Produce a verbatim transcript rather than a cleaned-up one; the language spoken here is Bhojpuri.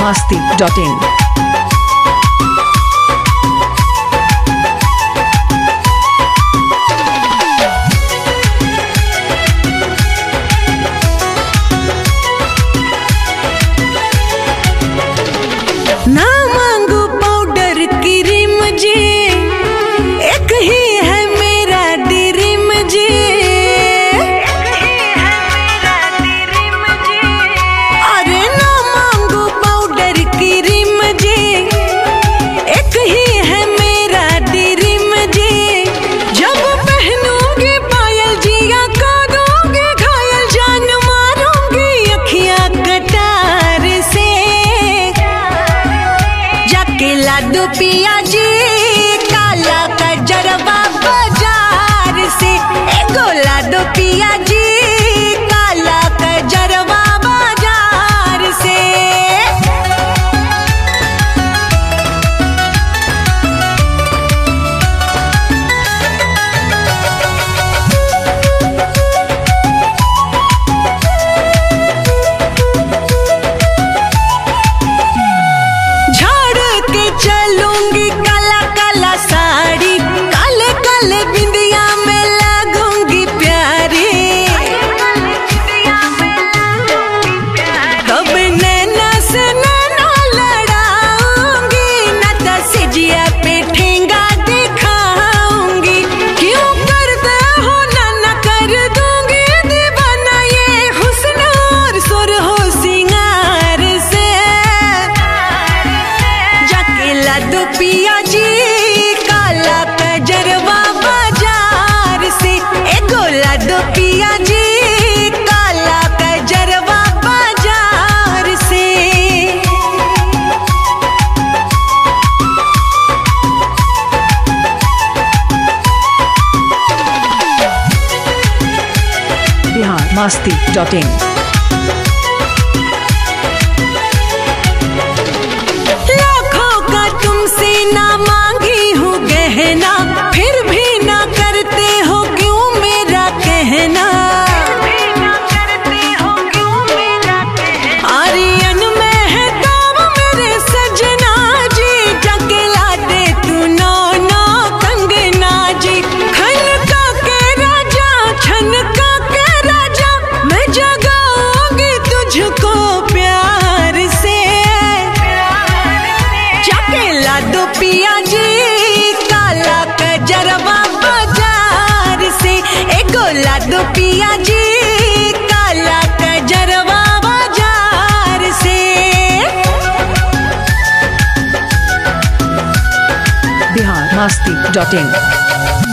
masti dot in. ना मांगू पाउडर क्रीम जी, एक ही है मेरा ड्रीम जी। अरे ना मांगू पाउडर क्रीम जी, एक ही है मेरा ड्रीम जी। जब पहनूंगी पायल जिया करूंगी घायल, जान मारूंगी अखियां कटार से। जाके लाडू पिया जी काला कजरवा बाजार से, एगो लाडू पिया जी काला कजरवा बाजार से। झाड़ के चलूंगी काला काला साड़ी, काले काले बिंदिया में लगूंगी प्यारी। कब नैना से नैना लड़ाऊंगी, न तो सिजिया पे ठेंगा दिखाऊंगी। क्यों करते हो ना ना कर दूंगी दीवाना, ये हुस्न और सुर हो सिंगार से। जाके लाडू पिया जी काला कजरवा बाजार से, एगो लाडू पिया जी काला कजरवा बाजार से। Bihar masti dot in. लाखों का तुमसे ना मांगी हूँ गहना, फिर भी ना करते हो क्यों मेरा कहना। आर्यन में है दाव मेरे सजना जी, जाके लादे तू नौ नौ कंगना जी। खनका के राजा छनका के राजा, मैं जगाऊंगी तुझको प्यार से। जाके लाडू पिया जी काला कजरवा बाजार से, एगो लाडू पिया जी काला कजरवा बाजार से। Bihar masti dot in.